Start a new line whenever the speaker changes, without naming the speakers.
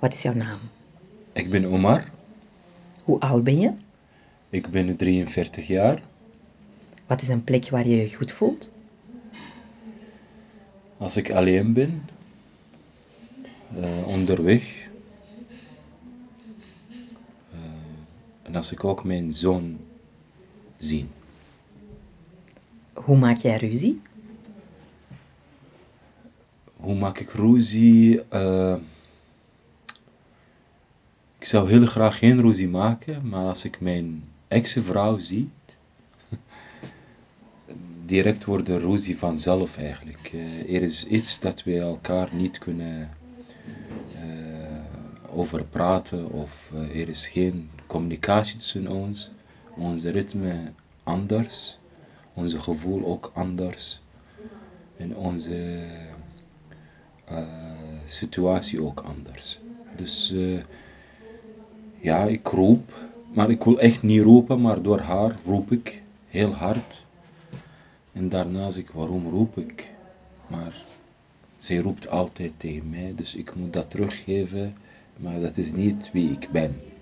Wat is jouw naam?
Ik ben Omar,
Hoe oud ben je?
ik ben nu 43 jaar.
Wat is een plek waar je je goed voelt?
Als ik alleen ben, onderweg, en als ik ook mijn zoon zie.
Hoe maak jij ruzie?
Hoe maak ik ruzie? Ik zou heel graag geen ruzie maken, maar als ik mijn ex-vrouw zie, direct wordt de ruzie vanzelf eigenlijk. Er is iets dat we elkaar niet kunnen over praten of er is geen communicatie tussen ons. Onze ritme anders, onze gevoel ook anders en onze situatie ook anders. Dus ja, ik roep, maar ik wil echt niet roepen, maar door haar roep ik heel hard. En daarna zeg ik, waarom roep ik? Maar zij roept altijd tegen mij, dus ik moet dat teruggeven, maar dat is niet wie ik ben.